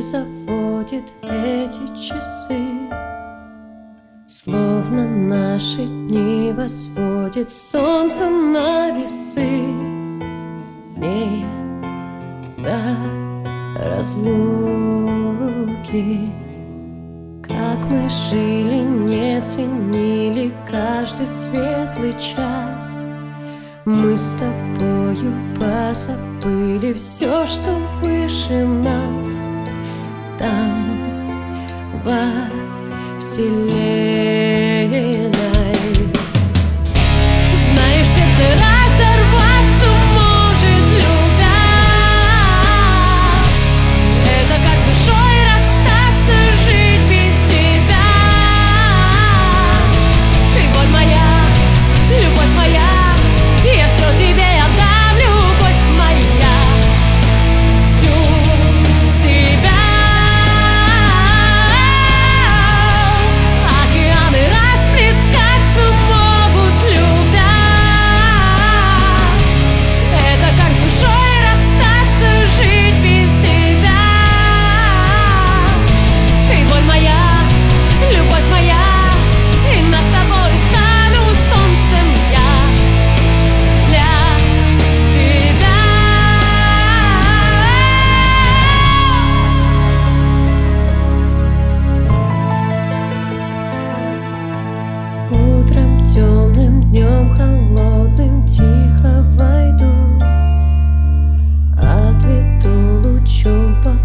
заводит эти часы, словно наши дни возводит солнце на весы. Мне до разлуки, как мы жили, не ценили каждый светлый час. Мы с тобою позабыли все, что выше нас. Там, во вселенной, знаешь, сердце разорваться может, любя. Это как с душой расстаться, жить без тебя. Ты боль моя, любовь моя, я все тебе отдам, любовь моя, всю себя. Океаны расплескаться могут, любя. Это как с душой расстаться, жить без тебя. Ты боль моя, любовь моя, и над тобой стану солнцем я. Для тебя. Утром темным, днем холодным тихо войду, отведу лучом по